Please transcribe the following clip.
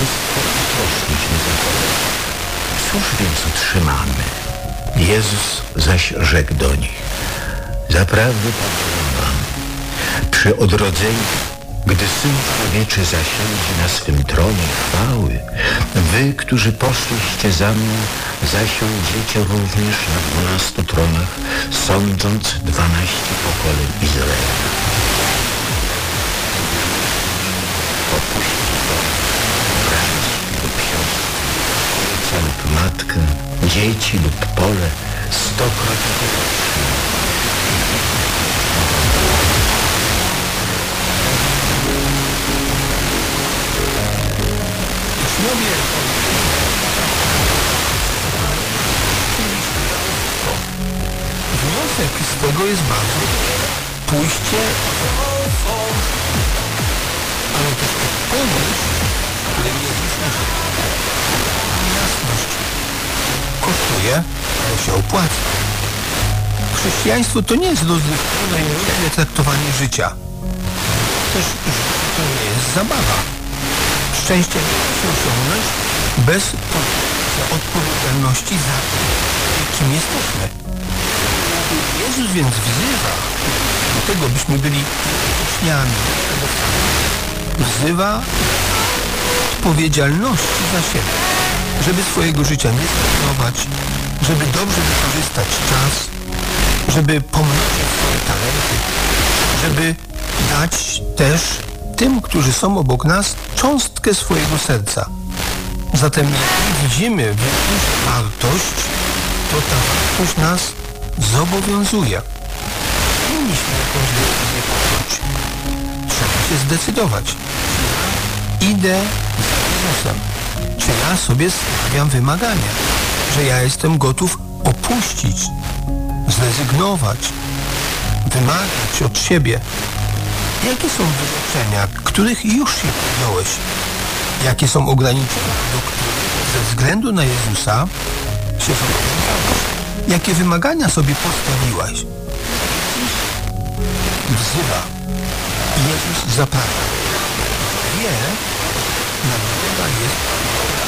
wszystko uprosznić za to. Cóż więc otrzymamy? Jezus zaś rzekł do nich: zaprawdę powiadam wam, przy odrodzeniu, gdy Syn Człowieczy zasiądzie na swym tronie chwały, wy, którzy poszliście za mną, zasiądziecie również na 12 tronach, sądząc 12 pokoleń Izraela. Opuści to braci lub siostry, ojca lub matkę, dzieci lub pole, 100-krotnie otrzyma. Wniosek z tego jest bardzo: pójście, ale też odpowiedź, które mieliśmy, że jasność kosztuje, ale się opłaca. Chrześcijaństwo to nie jest rozrywkowe i różne traktowanie życia. Też to nie jest zabawa. Szczęście nie da się osiągnąć bez odpowiedzialności za to, kim jesteśmy. Jezus więc wzywa do tego, byśmy byli uczniami. Wzywa odpowiedzialności za siebie, żeby swojego życia nie zmarnować, żeby dobrze wykorzystać czas, żeby pomnożyć swoje talenty, żeby dać też tym, którzy są obok nas, cząstkę swojego serca. Zatem jak widzimy w jakąś wartość, to ta wartość nas zobowiązuje. Powinniśmy jakąś decyzję podjąć. Trzeba się zdecydować. Idę za Jezusem. Czy ja sobie stawiam wymagania, że ja jestem gotów opuścić, zrezygnować, wymagać od siebie. Jakie są wyrzeczenia, których już się podjąłeś? Jakie są ograniczenia, do których ze względu na Jezusa się zobowiązałeś? Jakie wymagania sobie postawiłaś? Wzywa. Jezus zaprasza. Wie, nagroda jest